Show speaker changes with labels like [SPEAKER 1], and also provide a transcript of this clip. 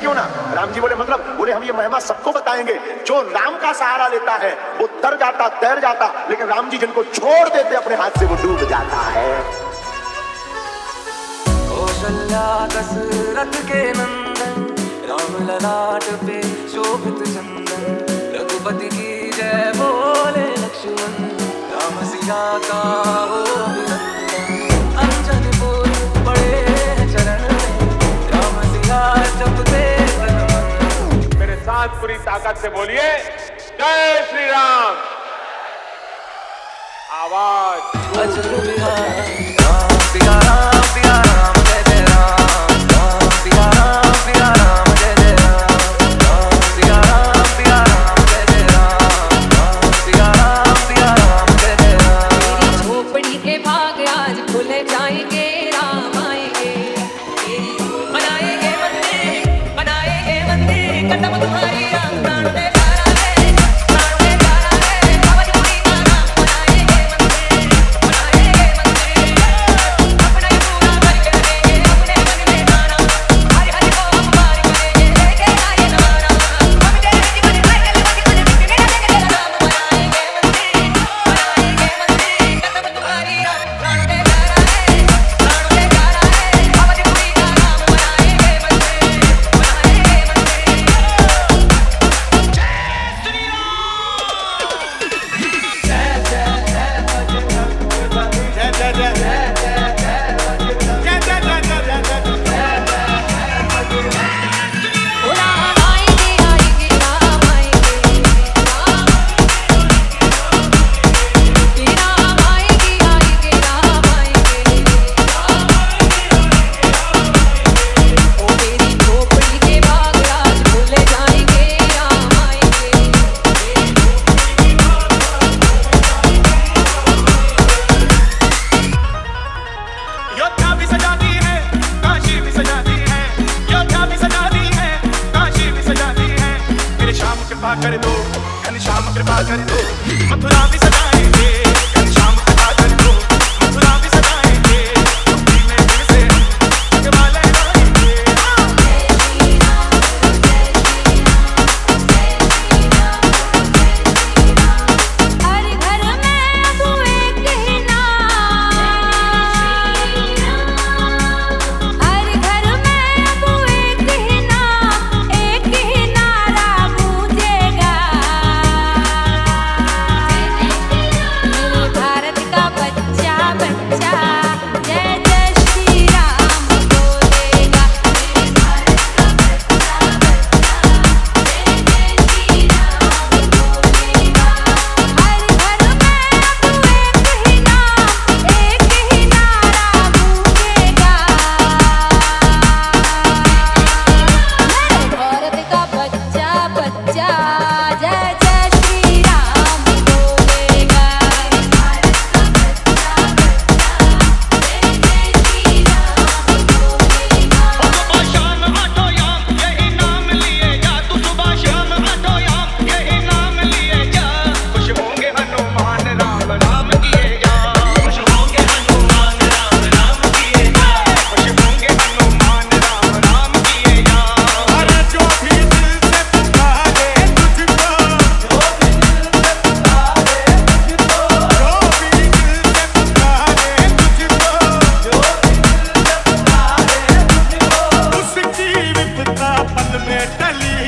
[SPEAKER 1] क्यों ना? राम जी बोले मतलब? बोले हम ये महिमा सबको बताएंगे। जो राम का सहारा लेता है वो तर जाता, तैर जाता, लेकिन राम जी जिनको छोड़ देते अपने हाथ से वो डूब जाता है।
[SPEAKER 2] कौशल्या दशरथ के नंदन, राम ललाट पे शोभित चंदन, रघुपति की जय बोले लक्ष्मण, राम सिया का हो अभिनंदन। अंजनी पुर पड़े चरण में, राम सिया जपते तन मन।
[SPEAKER 3] मेरे साथ पूरी ताकत से बोलिए जय श्री राम। आवाज
[SPEAKER 2] अजर बिहार राम सिया राम सिया राम जय जय राम, राम सिया राम सिया राम जय जय राम, राम सिया राम सिया राम जय जय राम, राम सिया राम सिया राम जय जय राम।
[SPEAKER 4] मेरी झोपड़ी के भाग आज खुल जाएंगे, राम आएंगे, बनाएंगे मंदिर, कदम तुम्हारी राम प्राण दे प्यारा है, प्राण दे प्यारा है, भवनपुरी का राम बनाएंगे मंदिर, अपना ही पूरा करके रहेंगे, अपने मन में गाना, हरि हरि को हम पार करेंगे, लेके आए नवारा, हम तेरे जीवन में मेरा राम बनाएंगे मंदिर, कदम तुम्हारी राम प्राण दे प्यारा है, प्राण दे प्यारा है, भवनपुरी का राम बनाएंगे मंदिर,
[SPEAKER 5] कर दो घनश्याम कृपा कर दो, मथुरा भी सजाएंगे, घनश्याम कृपा कर दो, मथुरा भी सजाएंगे, मुट्ठी में फिर से जगमा लहराएंगे।
[SPEAKER 4] हर घर में अब एक ही नाम, हर घर में अब एक ही नाम, एक ही नारा गूंजेगा, भारत का बच्चा बच्चा जय जय श्री राम बोलेगा, भारत का बच्चा बच्चा जय जय श्री राम बोलेगा, हर घर में अब एक ही नाम, एक ही नारा गूंजेगा, मेरे भारत का बच्चा बच्चा जय जय श्री राम बोलेगा, भारत का बच्चा बच्चा जय जय श्री राम बोलेगा।
[SPEAKER 5] सुबह शाम आठो याम यही नाम लिए जा, तू सुबह शाम आठो याम यही नाम लिए जा, खुश होंगे हनुमान राम राम किए जा, खुश होंगे हनुमान राम राम किए जा, खुश होंगे हनुमान राम राम किए जा। अरे जो भी दिल से पुकारे तुझको, जो भी दिल से पुकारे तुझको, जो भी दिल से पुकारे तुझको, जो भी दिल से पुकारे तुझको, उसकी विपदा पल में टली